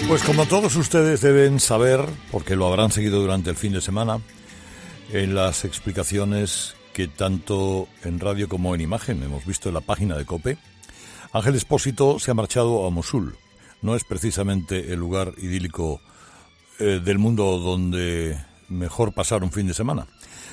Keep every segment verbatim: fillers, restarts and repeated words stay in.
Pues como todos ustedes deben saber, porque lo habrán seguido durante el fin de semana, en las explicaciones que tanto en radio como en imagen hemos visto en la página de COPE, Ángel Expósito se ha marchado a Mosul. No es precisamente el lugar idílico eh, del mundo donde mejor pasar un fin de semana,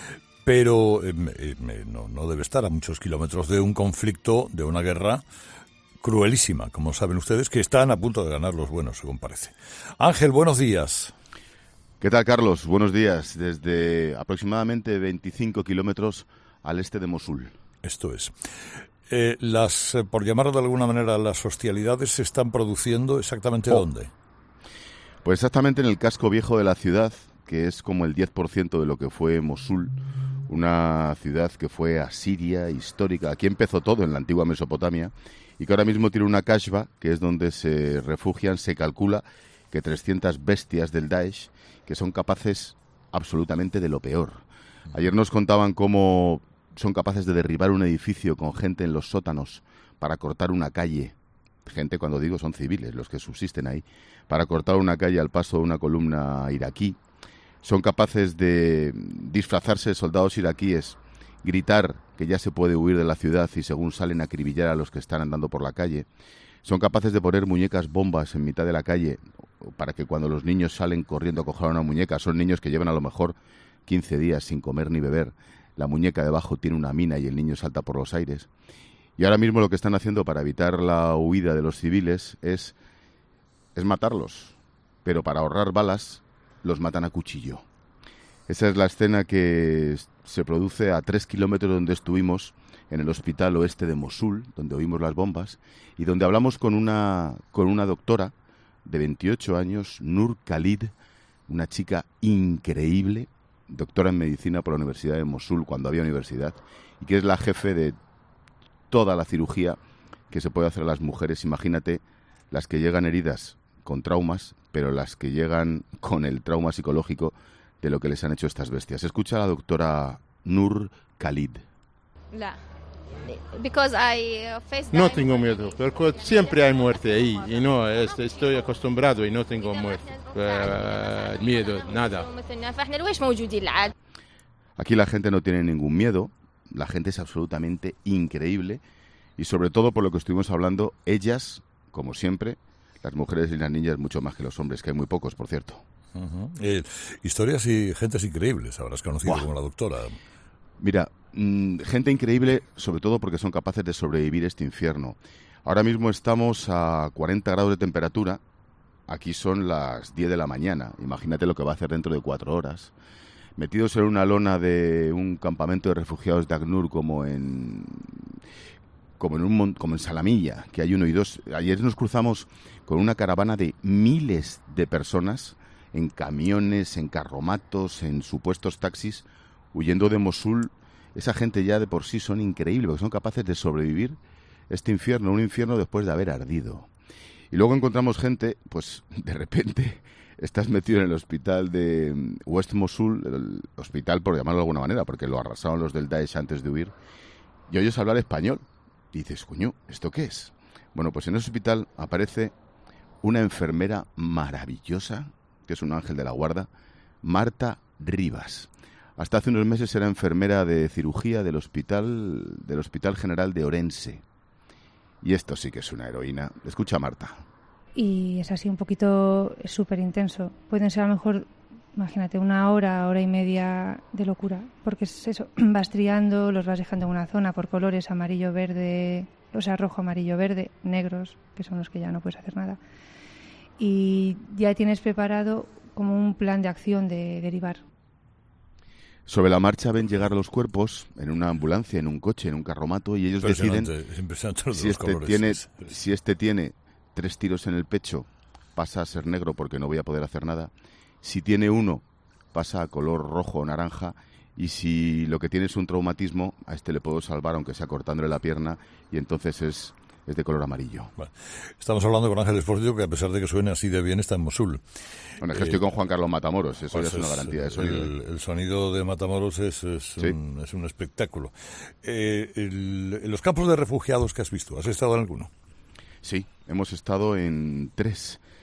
pero eh, eh, no, no debe estar a muchos kilómetros de un conflicto, de una guerra cruelísima, como saben ustedes, que están a punto de ganar los buenos, según parece. Ángel, buenos días. ¿Qué tal, Carlos? Buenos días. Desde aproximadamente veinticinco kilómetros al este de Mosul. Esto es. Eh, las, eh, por llamarlo de alguna manera, las hostilidades se están produciendo exactamente oh. ¿dónde? Pues exactamente en el casco viejo de la ciudad, que es como el diez por ciento de lo que fue Mosul, una ciudad que fue asiria, histórica. Aquí empezó todo, en la antigua Mesopotamia, y que ahora mismo tiene una kashba, que es donde se refugian, se calcula que trescientas bestias del Daesh, que son capaces absolutamente de lo peor. Ayer nos contaban cómo son capaces de derribar un edificio con gente en los sótanos para cortar una calle. Gente, cuando digo, son civiles los que subsisten ahí, para cortar una calle al paso de una columna iraquí. Son capaces de disfrazarse de soldados iraquíes, gritar que ya se puede huir de la ciudad y según salen acribillar a los que están andando por la calle. Son capaces de poner muñecas bombas en mitad de la calle para que cuando los niños salen corriendo a coger una muñeca, son niños que llevan a lo mejor quince días sin comer ni beber, la muñeca debajo tiene una mina y el niño salta por los aires. Y ahora mismo lo que están haciendo para evitar la huida de los civiles es, es matarlos, pero para ahorrar balas los matan a cuchillo. Esa es la escena que se produce a tres kilómetros donde estuvimos, en el hospital oeste de Mosul, donde oímos las bombas, y donde hablamos con una, con una doctora de veintiocho años, Nur Khalid, una chica increíble, doctora en medicina por la Universidad de Mosul, cuando había universidad, y que es la jefe de toda la cirugía que se puede hacer a las mujeres. Imagínate las que llegan heridas con traumas, pero las que llegan con el trauma psicológico de lo que les han hecho estas bestias. Escucha a la doctora Nur Khalid. No tengo miedo, porque siempre hay muerte ahí, y no, estoy acostumbrado y no tengo muerte, uh, miedo, nada. Aquí la gente no tiene ningún miedo, la gente es absolutamente increíble, y sobre todo por lo que estuvimos hablando, ellas, como siempre, las mujeres y las niñas mucho más que los hombres, que hay muy pocos, por cierto. Uh-huh. Eh, historias y gentes increíbles habrás conocido. Buah. Como la doctora. Mira, mmm, gente increíble, sobre todo porque son capaces de sobrevivir este infierno. Ahora mismo estamos a cuarenta grados de temperatura, aquí son las diez de la mañana, imagínate lo que va a hacer dentro de cuatro horas. Metidos en una lona de un campamento de refugiados de ACNUR como en... Como en, un, como en Salamilla, que hay uno y dos. Ayer nos cruzamos con una caravana de miles de personas en camiones, en carromatos, en supuestos taxis, huyendo de Mosul. Esa gente ya de por sí son increíbles, porque son capaces de sobrevivir este infierno, un infierno después de haber ardido. Y luego encontramos gente, pues de repente estás metido en el hospital de West Mosul, el hospital por llamarlo de alguna manera, porque lo arrasaron los del Daesh antes de huir, y oyes hablar español. Y dices, coño, ¿esto qué es? Bueno, pues en ese hospital aparece una enfermera maravillosa, que es un ángel de la guarda, Marta Rivas. Hasta hace unos meses era enfermera de cirugía del hospital, del Hospital General de Orense. Y esto sí que es una heroína. Escucha a Marta. Y es así un poquito súper intenso. Pueden ser a lo mejor, imagínate, una hora, hora y media de locura. Porque es eso, vas triando, los vas dejando en una zona por colores, amarillo, verde, o sea, rojo, amarillo, verde, negros, que son los que ya no puedes hacer nada. Y ya tienes preparado como un plan de acción de derivar. Sobre la marcha ven llegar los cuerpos en una ambulancia, en un coche, en un carromato, y ellos deciden si este, tiene, si este tiene tres tiros en el pecho, pasa a ser negro porque no voy a poder hacer nada. Si tiene uno, pasa a color rojo o naranja. Y si lo que tiene es un traumatismo, a este le puedo salvar, aunque sea cortándole la pierna, y entonces es, es de color amarillo. Bueno, estamos hablando con Ángel Expósito, que a pesar de que suene así de bien, está en Mosul. Bueno, es que eh, estoy con Juan Carlos Matamoros, eso pues ya es una garantía de sonido. El, el sonido de Matamoros es, es, ¿sí? un, es un espectáculo. Eh, el, en los campos de refugiados que has visto, ¿has estado en alguno? Sí, hemos estado en tres.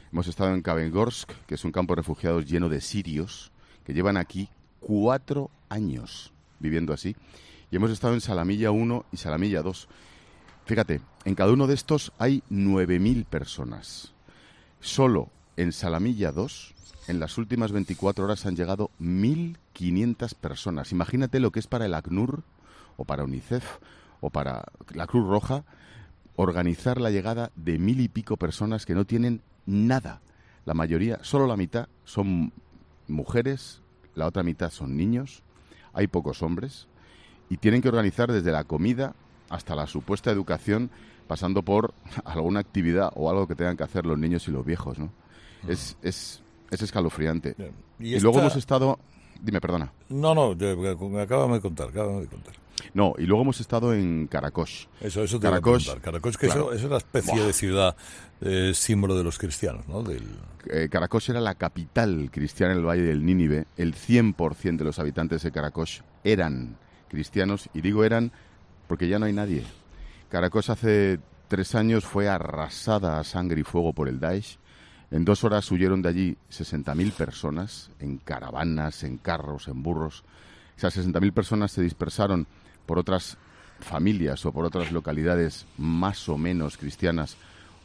Hemos estado en Kavengorsk, que es un campo de refugiados lleno de sirios, que llevan aquí cuatro años viviendo así. Y hemos estado en Salamilla uno y Salamilla dos. Fíjate, en cada uno de estos hay nueve mil personas. Solo en Salamilla dos, en las últimas veinticuatro horas han llegado mil quinientas personas. Imagínate lo que es para el ACNUR, o para UNICEF, o para la Cruz Roja, organizar la llegada de mil y pico personas que no tienen nada. La mayoría, solo la mitad, son mujeres, la otra mitad son niños, hay pocos hombres, y tienen que organizar desde la comida hasta la supuesta educación, pasando por alguna actividad o algo que tengan que hacer los niños y los viejos, ¿no? Uh-huh. Es, es, es escalofriante. Y, y esta... luego hemos estado... Dime, perdona. No, no, acábame de contar, acábame de contar. No, y luego hemos estado en Karakosh. Eso, eso te Karakosh, iba a contar. Karakosh, que claro. eso, es una especie Buah. de ciudad eh, símbolo de los cristianos, ¿no? Del... Eh, Karakosh era la capital cristiana en el Valle del Nínive. El cien por ciento de los habitantes de Karakosh eran cristianos, y digo eran porque ya no hay nadie. Karakosh hace tres años fue arrasada a sangre y fuego por el Daesh. En dos horas huyeron de allí sesenta mil personas, en caravanas, en carros, en burros. Esas sesenta mil personas se dispersaron por otras familias o por otras localidades más o menos cristianas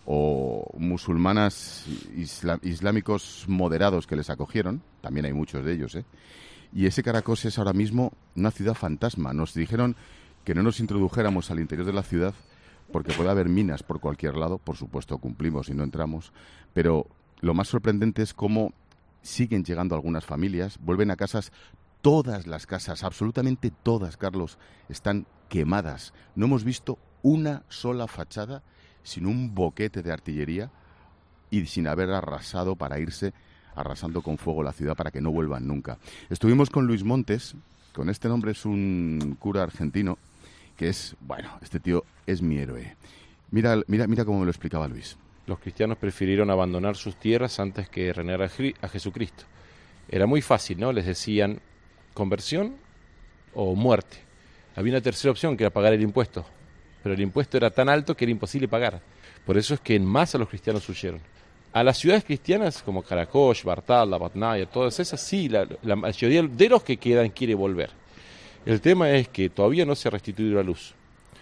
o musulmanas isla- islámicos moderados que les acogieron. También hay muchos de ellos, ¿eh? Y ese Karakosh es ahora mismo una ciudad fantasma. Nos dijeron que no nos introdujéramos al interior de la ciudad porque puede haber minas por cualquier lado. Por supuesto, cumplimos y no entramos. Pero lo más sorprendente es cómo siguen llegando algunas familias, vuelven a casas. Todas las casas, absolutamente todas, Carlos, están quemadas. No hemos visto una sola fachada sin un boquete de artillería y sin haber arrasado para irse, arrasando con fuego la ciudad para que no vuelvan nunca. Estuvimos con Luis Montes, con este nombre, es un cura argentino, que es, bueno, este tío es mi héroe. Mira, mira, mira cómo me lo explicaba Luis. Los cristianos prefirieron abandonar sus tierras antes que renegar a Jesucristo. Era muy fácil, ¿no? Les decían conversión o muerte. Había una tercera opción, que era pagar el impuesto, pero el impuesto era tan alto que era imposible pagar. Por eso es que en masa los cristianos huyeron. A las ciudades cristianas como Karakosh, Bartala, Batnaya, todas esas, sí, la, la mayoría de los que quedan quiere volver. El tema es que todavía no se ha restituido la luz.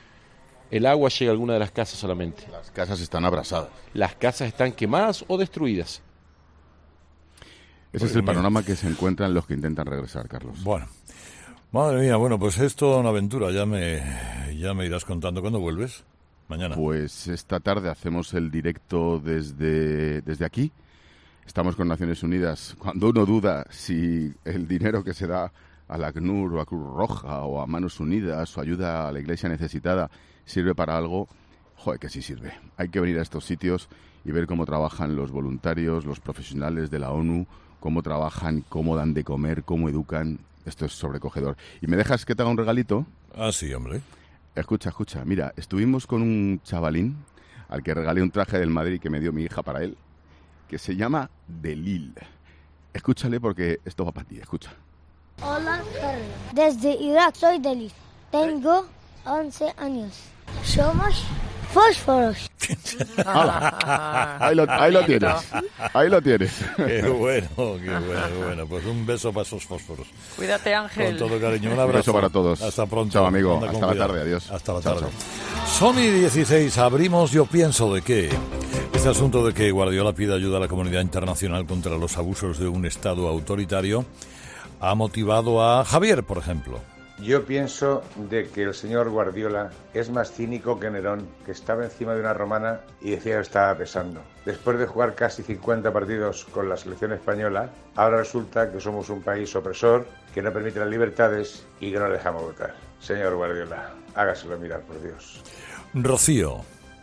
El agua llega a alguna de las casas solamente. Las casas están abrasadas. Las casas están quemadas o destruidas. Ese es el panorama que se encuentran los que intentan regresar, Carlos. Bueno, madre mía, bueno, pues es toda una aventura. Ya me, ya me irás contando. ¿Cuándo vuelves? Mañana. Pues esta tarde hacemos el directo desde, desde aquí. Estamos con Naciones Unidas. Cuando uno duda si el dinero que se da a la ACNUR o a Cruz Roja o a Manos Unidas o ayuda a la Iglesia necesitada sirve para algo, joder, que sí sirve. Hay que venir a estos sitios y ver cómo trabajan los voluntarios, los profesionales de la ONU, cómo trabajan, cómo dan de comer, cómo educan. Esto es sobrecogedor. ¿Y me dejas que te haga un regalito? Ah, sí, hombre. Escucha, escucha. Mira, estuvimos con un chavalín al que regalé un traje del Madrid que me dio mi hija para él, que se llama Delil. Escúchale porque esto va para ti, escucha. Hola, Carlos. Desde Irak soy Delil. Tengo once años. Somos fósforos. ahí, lo, ahí lo tienes. Ahí lo tienes. Qué bueno, qué bueno, qué bueno. Pues un beso para esos fósforos. Cuídate, Ángel. Con todo cariño. Un abrazo. Un beso para todos. Hasta pronto. Chao, amigo. Anda, hasta la cuidado. tarde. Adiós. Hasta la chao, tarde. Chao. Sony dieciséis. Abrimos Yo Pienso de qué. Este asunto de que Guardiola pida ayuda a la comunidad internacional contra los abusos de un Estado autoritario ha motivado a Javier, por ejemplo. Yo pienso de que el señor Guardiola es más cínico que Nerón, que estaba encima de una romana y decía que estaba pesando. Después de jugar casi cincuenta partidos con la selección española, ahora resulta que somos un país opresor, que no permite las libertades y que no le dejamos votar. Señor Guardiola, hágaselo mirar, por Dios. Rocío.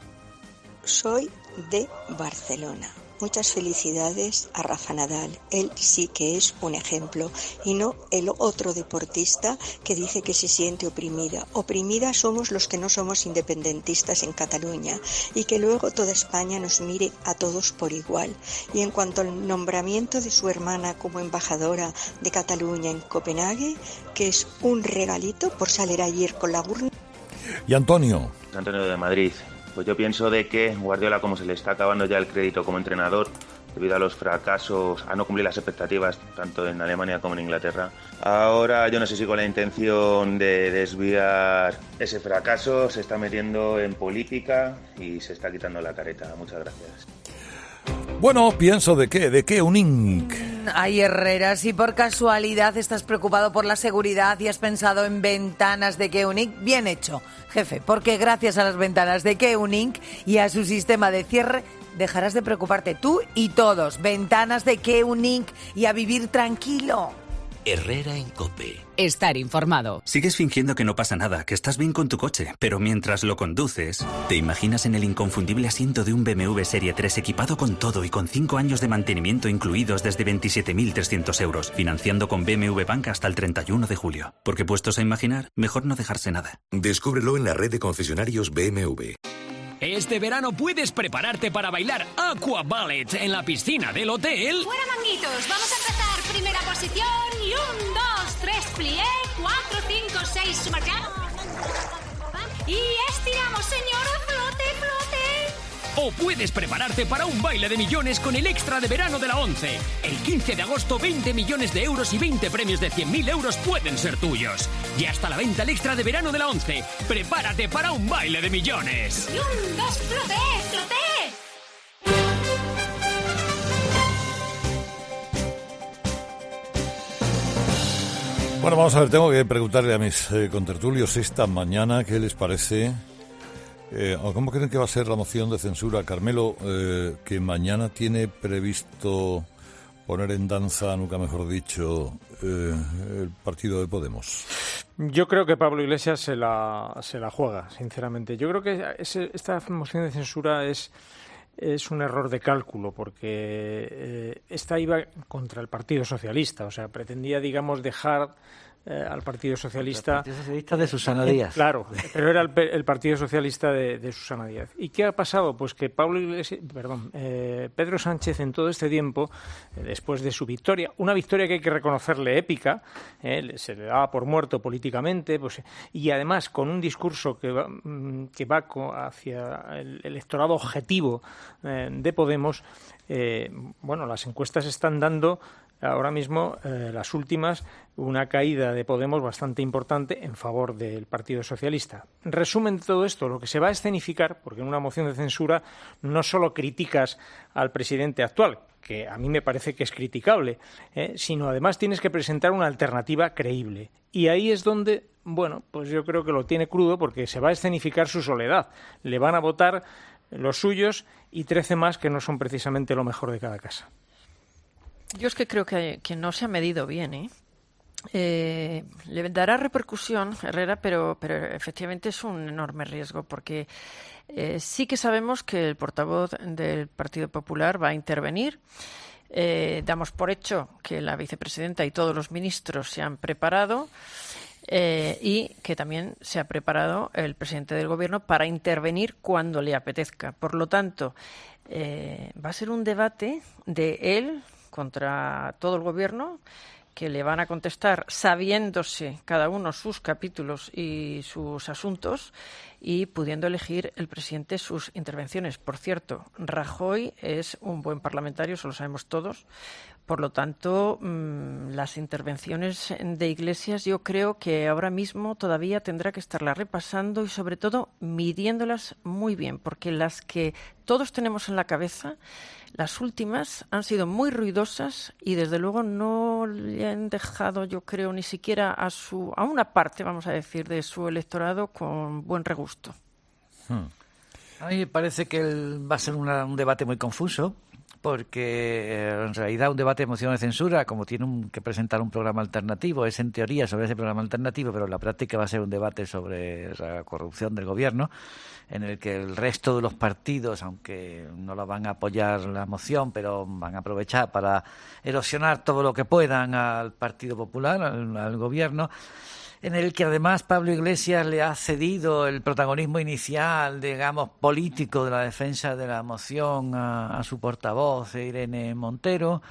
Soy de Barcelona. Muchas felicidades a Rafa Nadal. Él sí que es un ejemplo y no el otro deportista que dice que se siente oprimida. Oprimida somos los que no somos independentistas en Cataluña y que luego toda España nos mire a todos por igual. Y en cuanto al nombramiento de su hermana como embajadora de Cataluña en Copenhague, que es un regalito por salir ayer con la urna. Y Antonio. Antonio de Madrid. Pues yo pienso de que Guardiola, como se le está acabando ya el crédito como entrenador, debido a los fracasos, a no cumplir las expectativas tanto en Alemania como en Inglaterra. Ahora yo no sé si con la intención de desviar ese fracaso se está metiendo en política y se está quitando la careta. Muchas gracias. Bueno, pienso de qué, de qué Unic. Ay, Herrera, si por casualidad estás preocupado por la seguridad y has pensado en ventanas de Keunic, bien hecho, jefe, porque gracias a las ventanas de Keunic y a su sistema de cierre dejarás de preocuparte tú y todos. Ventanas de Keunic y a vivir tranquilo. Herrera en COPE. Estar informado. Sigues fingiendo que no pasa nada, que estás bien con tu coche, pero mientras lo conduces, te imaginas en el inconfundible asiento de un B M W Serie tres equipado con todo y con cinco años de mantenimiento incluidos desde veintisiete mil trescientos euros, financiando con B M W Bank hasta el treinta y uno de julio. Porque puestos a imaginar, mejor no dejarse nada. Descúbrelo en la red de concesionarios B M W. Este verano puedes prepararte para bailar Aqua Ballet en la piscina del hotel. ¡Fuera, manguitos! Vamos a empezar. Primera posición y un, dos, tres, plié, cuatro, cinco, seis, marchamos. Y estiramos, señor, flote, flote. O puedes prepararte para un baile de millones con el extra de verano de la ONCE. El quince de agosto, veinte millones de euros y veinte premios de cien mil euros pueden ser tuyos. Y hasta la venta el extra de verano de la ONCE. Prepárate para un baile de millones. Y un, dos, flote, flote. Bueno, vamos a ver, tengo que preguntarle a mis eh, contertulios esta mañana qué les parece. Eh, ¿Cómo creen que va a ser la moción de censura, Carmelo, eh, que mañana tiene previsto poner en danza, nunca mejor dicho, eh, el partido de Podemos? Yo creo que Pablo Iglesias se la, se la juega, sinceramente. Yo creo que ese, esta moción de censura es, es un error de cálculo, porque eh, esta iba contra el Partido Socialista, o sea, pretendía, digamos, dejar... Eh, al Partido Socialista... El Partido Socialista de Susana Díaz. Eh, claro, pero era el, el Partido Socialista de, de Susana Díaz. ¿Y qué ha pasado? Pues que Pablo Iglesias, perdón, eh, Pedro Sánchez en todo este tiempo, eh, después de su victoria, una victoria que hay que reconocerle épica, eh, se le daba por muerto políticamente, pues, y además con un discurso que va, que va hacia el electorado objetivo eh, de Podemos, eh, bueno, las encuestas están dando... Ahora mismo, eh, las últimas, una caída de Podemos bastante importante en favor del Partido Socialista. Resumen de todo esto, lo que se va a escenificar, porque en una moción de censura no solo criticas al presidente actual, que a mí me parece que es criticable, eh, sino además tienes que presentar una alternativa creíble. Y ahí es donde, bueno, pues yo creo que lo tiene crudo, porque se va a escenificar su soledad. Le van a votar los suyos y trece más que no son precisamente lo mejor de cada casa. Yo es que creo que, que no se ha medido bien, ¿eh? Eh, le dará repercusión, Herrera, pero, pero efectivamente es un enorme riesgo, porque eh, sí que sabemos que el portavoz del Partido Popular va a intervenir. Eh, damos por hecho que la vicepresidenta y todos los ministros se han preparado. Eh, y que también se ha preparado el presidente del Gobierno para intervenir cuando le apetezca. Por lo tanto, eh, va a ser un debate de él contra todo el Gobierno, que le van a contestar sabiéndose cada uno sus capítulos y sus asuntos y pudiendo elegir el presidente sus intervenciones. Por cierto, Rajoy es un buen parlamentario, eso lo sabemos todos. Por lo tanto, mmm, las intervenciones de Iglesias yo creo que ahora mismo todavía tendrá que estarlas repasando y sobre todo midiéndolas muy bien, porque las que todos tenemos en la cabeza, las últimas han sido muy ruidosas y desde luego no le han dejado, yo creo, ni siquiera a su a una parte, vamos a decir, de su electorado con buen regusto. Hmm. A mí me parece que el, va a ser una, un debate muy confuso, porque eh, en realidad un debate de moción de censura, como tiene un, que presentar un programa alternativo, es en teoría sobre ese programa alternativo, pero en la práctica va a ser un debate sobre la corrupción del gobierno, en el que el resto de los partidos, aunque no la van a apoyar la moción, pero van a aprovechar para erosionar todo lo que puedan al Partido Popular, al, al gobierno, en el que además Pablo Iglesias le ha cedido el protagonismo inicial, digamos, político de la defensa de la moción a, a su portavoz, Irene Montero.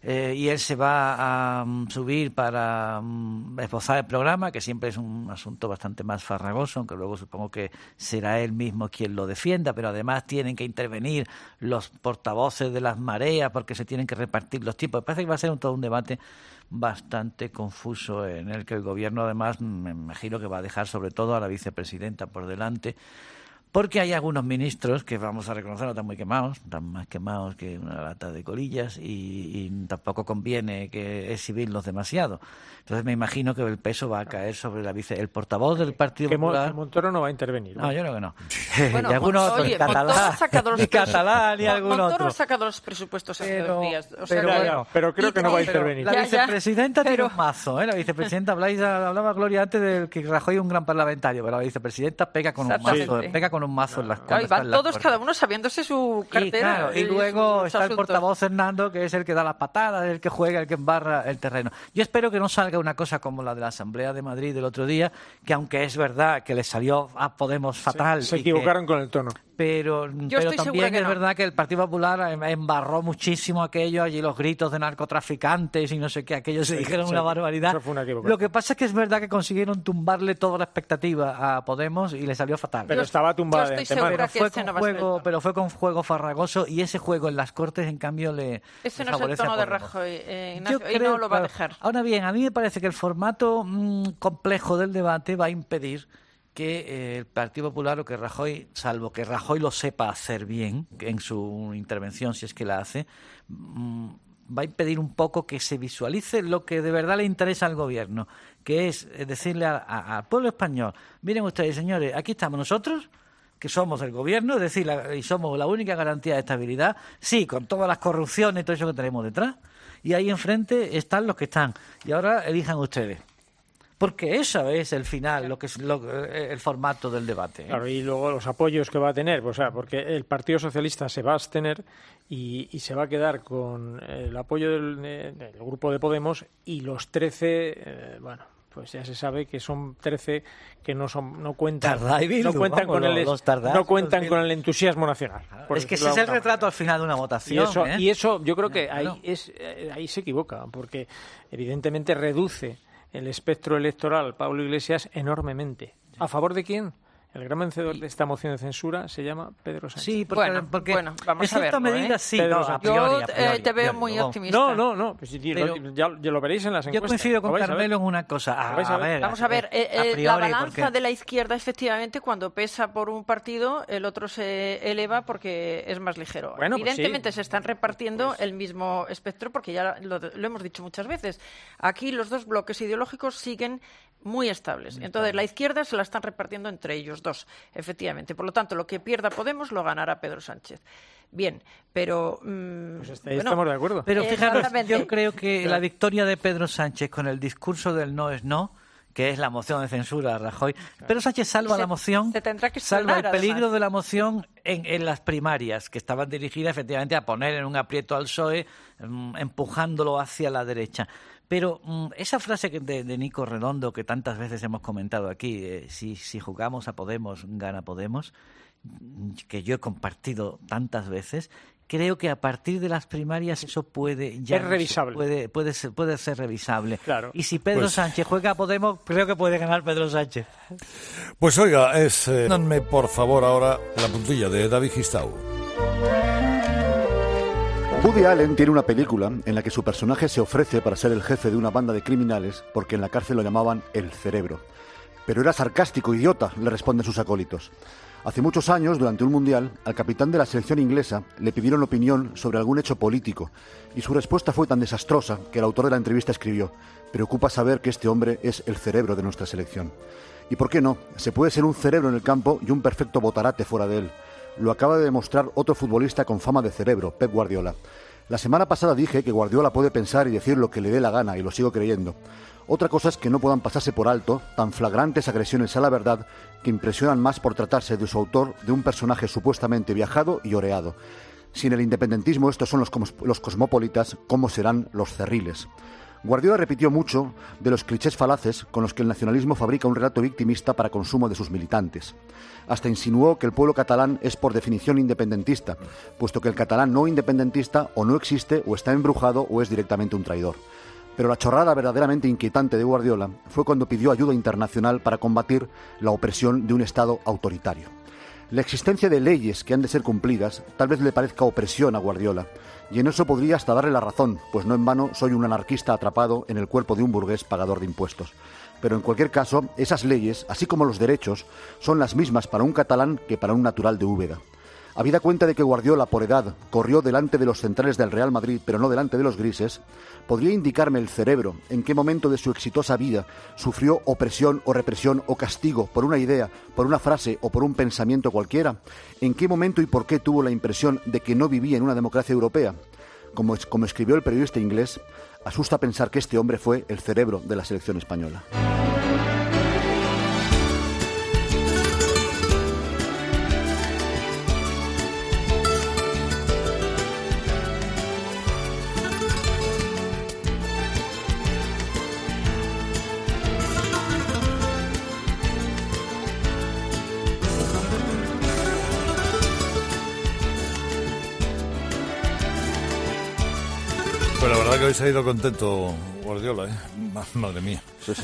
eh, y él se va a um, subir para um, esbozar el programa, que siempre es un asunto bastante más farragoso, aunque luego supongo que será él mismo quien lo defienda, pero además tienen que intervenir los portavoces de las mareas porque se tienen que repartir los tiempos. Me parece que va a ser un, todo un debate bastante confuso, en el que el gobierno además me imagino que va a dejar sobre todo a la vicepresidenta por delante, porque hay algunos ministros que, vamos a reconocerlo, están muy quemados, están más quemados que una lata de colillas, y, y tampoco conviene que exhibirlos demasiado. Entonces me imagino que el peso va a caer sobre la vice, el portavoz del Partido que Popular. Montoro no va a intervenir. No, ¿no? Yo creo que no. Bueno, y algunos oye, otros, catalán, los y catalán y algún Montoro otro. ha sacado los presupuestos hace pero, dos días. O sea, pero, que, bueno, pero creo que no va a pero intervenir. La ya, vicepresidenta ya, tiene pero... un mazo, ¿eh? La vicepresidenta, habláis, hablaba Gloria antes de que Rajoy es un gran parlamentario, pero la vicepresidenta pega con un mazo, sí. pega con un mazo en las Claro, y van todos, cada uno sabiéndose su cartera. Y, claro, y, y luego sus está asuntos. el portavoz Hernando, que es el que da las patadas, el que juega, el que embarra el terreno. Yo espero que no salga una cosa como la de la Asamblea de Madrid del otro día, que aunque es verdad que le salió a Podemos fatal. Se, se equivocaron que, con el tono. Pero, pero también es no. verdad que el Partido Popular embarró muchísimo aquello, allí los gritos de narcotraficantes y no sé qué, aquello se sí, dijeron sí, una barbaridad. Eso fue una equivocación. Lo que pasa es que es verdad que consiguieron tumbarle toda la expectativa a Podemos y le salió fatal. Pero yo, estaba tumbada de antemano. Pero fue, este con no juego, pero fue con juego farragoso, y ese juego en las Cortes, en cambio, le Ese le no es el tono de Podemos. Rajoy, eh, Ignacio, Yo y creo, no lo va a dejar. Ahora bien, a mí me parece que el formato mmm, complejo del debate va a impedir que eh, el Partido Popular o que Rajoy, salvo que Rajoy lo sepa hacer bien en su intervención, si es que la hace, mmm, va a impedir un poco que se visualice lo que de verdad le interesa al gobierno, que es decirle al pueblo español: miren ustedes, señores, aquí estamos nosotros, que somos el gobierno, es decir, la, y somos la única garantía de estabilidad, sí, con todas las corrupciones y todo eso que tenemos detrás, y ahí enfrente están los que están, y ahora elijan ustedes. Porque eso es el final, lo que es lo, el formato del debate. ¿eh? Claro, y luego los apoyos que va a tener, o sea, porque el Partido Socialista se va a abstener y, y se va a quedar con el apoyo del, del grupo de Podemos y los trece, eh, bueno, pues ya se sabe que son trece que no son no cuentan, Bildu, no cuentan vamos, con el los Tardá, no cuentan los con el entusiasmo nacional. Es que ese es el retrato al final de una votación. Y eso, ¿eh? y eso yo creo que claro. ahí es ahí se equivoca, porque evidentemente reduce el espectro electoral Pablo Iglesias enormemente. ¿A favor de quién? El gran vencedor de esta moción de censura se llama Pedro Sánchez. Sí, porque, bueno, porque bueno, vamos en a cierta verlo, medida ¿eh? sí. Pedro No, a Sánchez. priori, Yo a priori, eh, te veo no, muy no. optimista. No, no, no. Pues, Pero, ya, ya lo veréis en las encuestas. Yo coincido con Lo vais a ver. Carmelo en una cosa. A, Lo vais a a ver. ver, Vamos a ver, eh, a eh, priori, la balanza porque... de la izquierda, efectivamente, cuando pesa por un partido, el otro se eleva porque es más ligero. Bueno, pues Evidentemente sí. se están repartiendo Pues... el mismo espectro, porque ya lo, lo hemos dicho muchas veces. Aquí los dos bloques ideológicos siguen muy estables. Entonces, la izquierda se la están repartiendo entre ellos dos, efectivamente. Por lo tanto, lo que pierda Podemos lo ganará Pedro Sánchez. Bien, pero... Mmm, pues está, bueno, estamos de acuerdo. Pero fijaros, yo creo que claro. la victoria de Pedro Sánchez con el discurso del no es no, que es la moción de censura a Rajoy, claro. Pedro Sánchez salva se, la moción, se tendrá que salva el peligro además. de la moción en, en las primarias, que estaban dirigidas efectivamente a poner en un aprieto al P S O E, um, empujándolo hacia la derecha. Pero um, esa frase de, de Nico Redondo que tantas veces hemos comentado aquí, eh, si, si jugamos a Podemos, gana Podemos, que yo he compartido tantas veces, creo que a partir de las primarias eso puede ya es revisable. puede puede ser, puede ser revisable. Claro. Y si Pedro pues, Sánchez juega a Podemos, creo que puede ganar Pedro Sánchez. Pues oiga, es eh, danme por favor ahora la puntilla de David Gistau. Woody Allen tiene una película en la que su personaje se ofrece para ser el jefe de una banda de criminales porque en la cárcel lo llamaban el cerebro. Pero era sarcástico, idiota, le responden sus acólitos. Hace muchos años, durante un mundial, al capitán de la selección inglesa le pidieron opinión sobre algún hecho político y su respuesta fue tan desastrosa que el autor de la entrevista escribió: preocupa saber que este hombre es el cerebro de nuestra selección. ¿Y por qué no? Se puede ser un cerebro en el campo y un perfecto botarate fuera de él. Lo acaba de demostrar otro futbolista con fama de cerebro, Pep Guardiola. La semana pasada dije que Guardiola puede pensar y decir lo que le dé la gana, y lo sigo creyendo. Otra cosa es que no puedan pasarse por alto tan flagrantes agresiones a la verdad que impresionan más por tratarse de su autor de un personaje supuestamente viajado y oreado. Si en el independentismo estos son los, cos- los cosmópolitas, ¿cómo serán los cerriles? Guardiola repitió mucho de los clichés falaces con los que el nacionalismo fabrica un relato victimista para consumo de sus militantes. Hasta insinuó que el pueblo catalán es por definición independentista, puesto que el catalán no independentista o no existe o está embrujado o es directamente un traidor. Pero la chorrada verdaderamente inquietante de Guardiola fue cuando pidió ayuda internacional para combatir la opresión de un Estado autoritario. La existencia de leyes que han de ser cumplidas tal vez le parezca opresión a Guardiola, y en eso podría hasta darle la razón, pues no en vano soy un anarquista atrapado en el cuerpo de un burgués pagador de impuestos. Pero en cualquier caso, esas leyes, así como los derechos, son las mismas para un catalán que para un natural de Úbeda. Habida cuenta de que Guardiola, por edad, corrió delante de los centrales del Real Madrid, pero no delante de los grises, ¿podría indicarme el cerebro en qué momento de su exitosa vida sufrió opresión o represión o castigo por una idea, por una frase o por un pensamiento cualquiera? ¿En qué momento y por qué tuvo la impresión de que no vivía en una democracia europea? Como, como escribió el periodista inglés, asusta pensar que este hombre fue el cerebro de la selección española. Pues la verdad que hoy se ha ido contento Guardiola, ¿eh? Madre mía.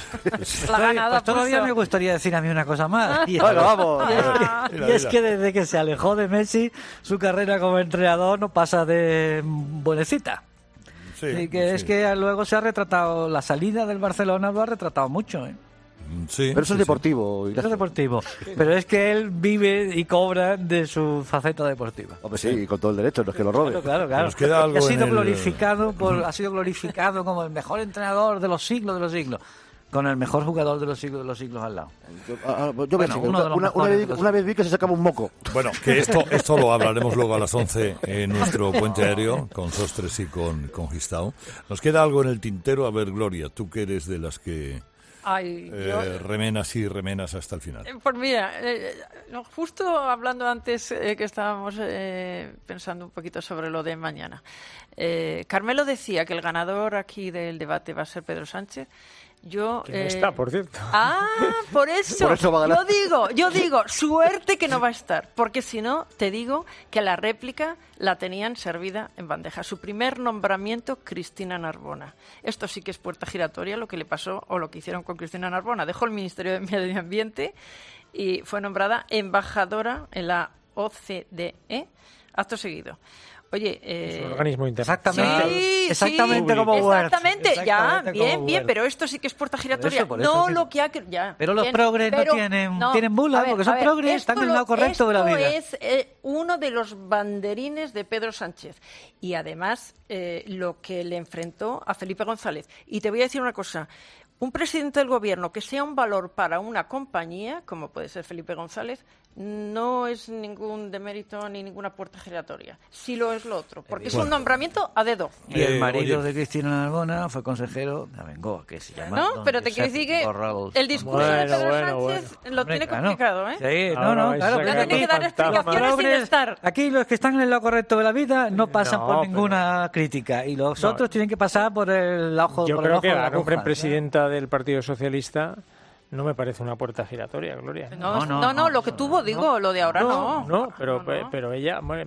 La ganada, pues todavía puso. Me gustaría decir a mí una cosa más. Y, bueno, vamos. Y, es que, y es que desde que se alejó de Messi, su carrera como entrenador no pasa de buenecita. Sí, y que sí. Es que luego se ha retratado, la salida del Barcelona lo ha retratado mucho, ¿eh? Sí, pero eso sí, es deportivo. Sí. Eso es deportivo. Pero es que él vive y cobra de su faceta deportiva. Hombre, sí, y con todo el derecho, no es que lo robe. Claro, claro, claro. Nos queda algo ha sido en glorificado el... por, ha sido glorificado como el mejor entrenador de los siglos de los siglos, con el mejor jugador de los siglos de los siglos al lado. Yo, a, yo bueno, me una, una, una, vez, una vez vi que se sacaba un moco. Bueno, que esto esto lo hablaremos luego a las once en nuestro puente aéreo con Sostres y con, con Gistao. Nos queda algo en el tintero. A ver, Gloria, tú que eres de las que... Ay, eh, yo... remenas y remenas hasta el final. Eh, pues mira, eh, justo hablando antes eh, que estábamos eh, pensando un poquito sobre lo de mañana. Eh, Carmelo decía que el ganador aquí del debate va a ser Pedro Sánchez. Yo, que no eh... está, por cierto. Ah, por eso. Por eso va a ganar. Yo digo, yo digo, suerte que no va a estar, porque si no, te digo que la réplica la tenían servida en bandeja. Su primer nombramiento, Cristina Narbona. Esto sí que es puerta giratoria, lo que le pasó o lo que hicieron con Cristina Narbona. Dejó el Ministerio de Medio Ambiente y fue nombrada embajadora en la O C D E, acto seguido. Oye, eh... es un organismo internacional. Sí, exactamente sí, como Word. Exactamente, exactamente ya, bien, como bien, Word. pero esto sí que es puerta giratoria. Por eso, por no eso, sí. lo que ha... Ya, pero los bien, progres pero, no tienen, no, tienen bula, ver, porque son ver, progres, están en el lado correcto lo, de la vida. Esto es eh, uno de los banderines de Pedro Sánchez. Y además, eh, lo que le enfrentó a Felipe González. Y te voy a decir una cosa. Un presidente del gobierno que sea un valor para una compañía, como puede ser Felipe González, no es ningún demérito ni ninguna puerta giratoria. Sí lo es lo otro, porque bueno. Es un nombramiento a dedo. Y el marido eh, de Cristina Narbona fue consejero de Abengoa, que se llama... No, pero te quiero decir que el discurso bueno, de Pedro bueno, Sánchez bueno. lo tiene complicado, ¿eh? Sí, no, no, claro. No tiene que dar explicaciones sin estar. Aquí los que están en el lado correcto de la vida no pasan no, por pero... ninguna crítica, y los no. otros tienen que pasar por el ojo Yo por creo el ojo que de la la nombre aguja, presidenta del Partido Socialista no me parece una puerta giratoria, Gloria. No, no, no, no, no lo que tuvo, digo, no, lo de ahora no. No, no pero, no, no. pero ella... Bueno,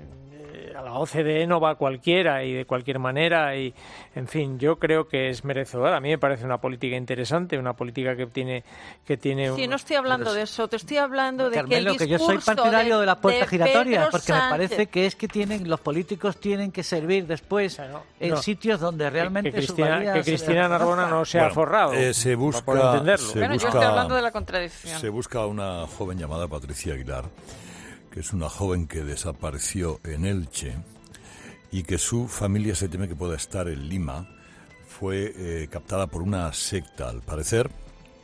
a la O C D E no va cualquiera y de cualquier manera y, en fin, yo creo que es merecedora. A mí me parece una política interesante, una política que tiene... que tiene Sí, un... no estoy hablando pero, de eso, te estoy hablando de Carmelo, que el discurso que yo soy partidario de, de la puerta de giratoria, Pedro porque Sánchez. Me parece que es que tienen los políticos tienen que servir después o sea, no, en no. sitios donde realmente que, que Cristina, que Cristina Narbona no se bueno, ha forrado. Eh, se busca, para entenderlo. Se bueno, busca, yo estoy hablando de la contradicción. Se busca una joven llamada Patricia Aguilar, que es una joven que desapareció en Elche y que su familia se teme que pueda estar en Lima. Fue eh, captada por una secta, al parecer,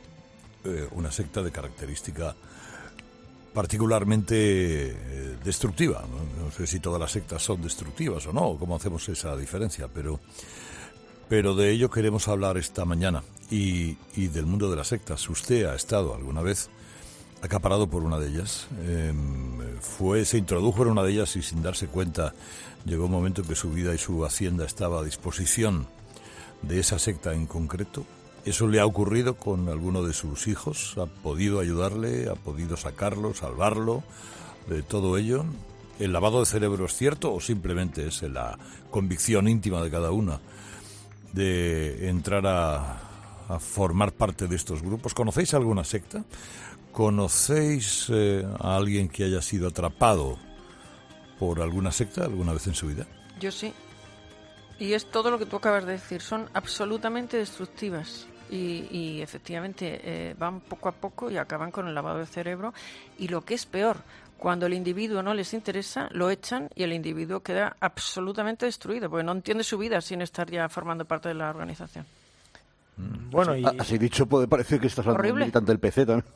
eh, una secta de característica particularmente eh, destructiva. ¿no? No sé si todas las sectas son destructivas o no, cómo hacemos esa diferencia, pero, pero de ello queremos hablar esta mañana. Y, y del mundo de las sectas. Usted ha estado alguna vez acaparado por una de ellas. Eh, fue, se introdujo en una de ellas y sin darse cuenta llegó un momento en que su vida y su hacienda estaba a disposición de esa secta en concreto? ¿Eso le ha ocurrido con alguno de sus hijos? ¿Ha podido ayudarle? ¿Ha podido sacarlo, salvarlo de todo ello? ¿El lavado de cerebro es cierto o simplemente es la convicción íntima de cada una de entrar a, a formar parte de estos grupos? ¿Conocéis alguna secta? ¿Conocéis eh, a alguien que haya sido atrapado por alguna secta alguna vez en su vida? Yo sí. Y es todo lo que tú acabas de decir. Son absolutamente destructivas. Y, y efectivamente eh, van poco a poco y acaban con el lavado de cerebro. Y lo que es peor, cuando el individuo no les interesa, lo echan y el individuo queda absolutamente destruido, porque no entiende su vida sin estar ya formando parte de la organización. Bueno, y... Así dicho, puede parecer que estás hablando de un militante del P C también.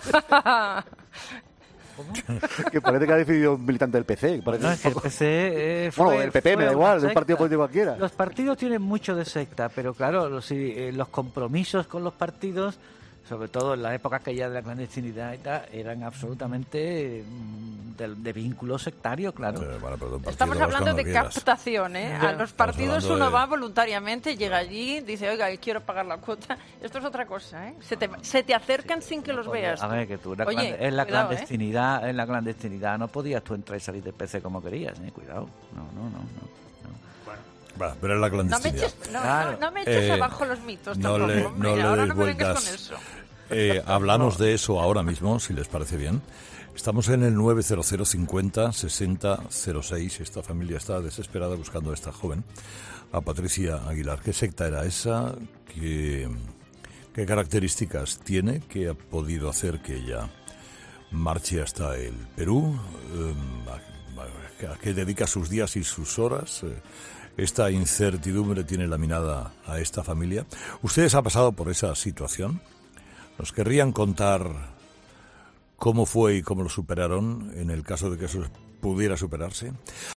Que parece que ha decidido un militante del P C. Parece no, es que el P C eh, fue, bueno, el P P me da igual, de un partido político cualquiera. Los partidos tienen mucho de secta, pero claro, los, eh, los compromisos con los partidos, sobre todo en la época aquella de la clandestinidad y tal, eran absolutamente de, de vínculo sectario, claro. Eh, bueno, perdón, Estamos hablando de quieras. captación, ¿eh? Ya. A los partidos uno de... va voluntariamente, llega allí, dice, oiga, quiero pagar la cuota. Esto es otra cosa, ¿eh? Se te, se te acercan sí, sin que los podía, veas. A ver, que tú, la Oye, en la cuidado, clandestinidad, ¿eh? En la clandestinidad no podías tú entrar y salir del P C como querías, ¿eh? Cuidado. No, no, no, no. Bueno, pero es la clandestinidad. No me eches, no, claro. no, no me eches eh, abajo los mitos no tampoco. le, Hombre, no le ahora des no me vengas vueltas. con eso. Eh, hablamos de eso ahora mismo, si les parece bien. Estamos en el nueve cero cero cincuenta sesenta cero seis. Esta familia está desesperada buscando a esta joven, a Patricia Aguilar. ¿Qué secta era esa? ¿Qué, qué características tiene que ha podido hacer que ella marche hasta el Perú? Eh, ¿A qué dedica sus días y sus horas? Eh, esta incertidumbre tiene laminada a esta familia. ¿Ustedes han pasado por esa situación? ¿Nos querrían contar cómo fue y cómo lo superaron en el caso de que eso pudiera superarse?